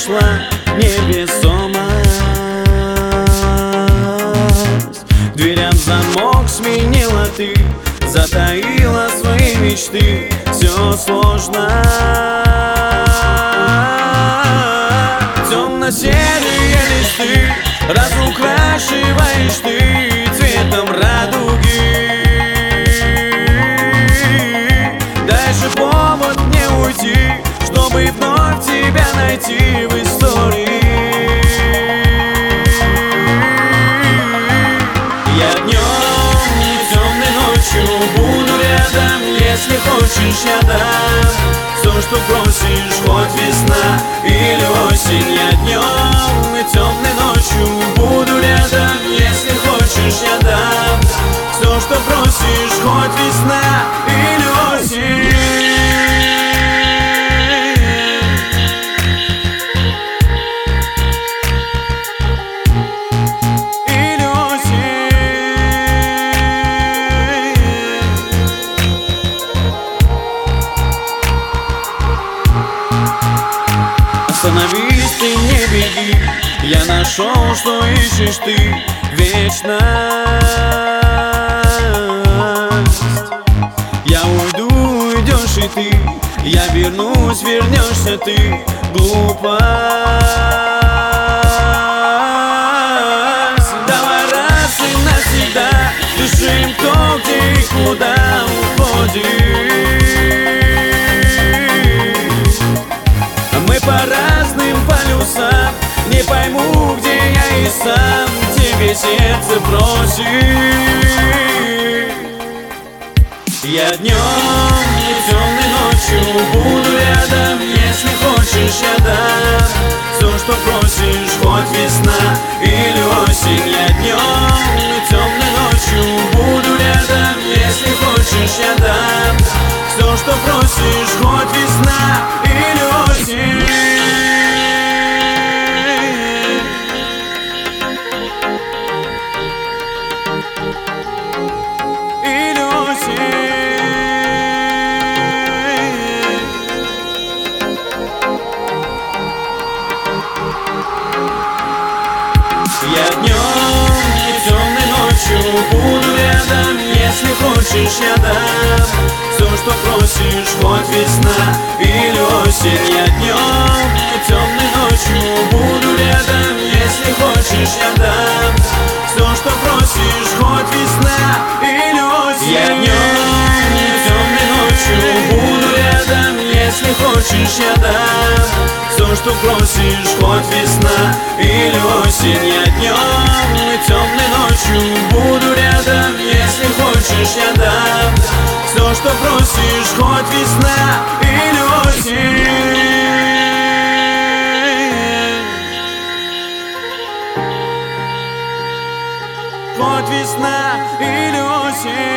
ушла невесомость. К дверям замок сменила ты, затаила свои мечты. Все сложно. Темно-серые листы разукрашиваешь ты цветом радуги. Дай же повод мне уйти, чтобы вновь тебя найти в истории. Я днем и темной ночью буду рядом, если хочешь, я дам все, что просишь, хоть весна или осень. Я днем и темной ночью буду рядом, если хочешь, я дам все, что просишь, хоть весна или осень. Остановись, ты не беги, я нашел, что ищешь ты, вечность. Я уйду, уйдешь и ты, я вернусь, вернешься ты, глупость. Давай раз и навсегда решим, кто, где и куда уходит. Мы по разным полюсам, не пойму, где я и сам тебе сердце просит. Я днем и темной ночью буду рядом, если хочешь, я дам все, что просишь, хоть весна или осень. Я днем и темной ночью буду рядом, если хочешь, я дам все, что просишь, хоть весна или осень. Я днем и темной ночью буду рядом, если хочешь, я дам все, что просишь, хоть весна или осень. Я днем и темной ночью буду рядом, если хочешь, я дам все, что просишь, хоть весна или осень. Я днем и темной ночью буду рядом, если хочешь, я дам все, что просишь, хоть весна или осень. Я днем и темной ночью буду рядом, если хочешь, я дам все, что просишь, хоть весна или осень. Хоть весна или осень.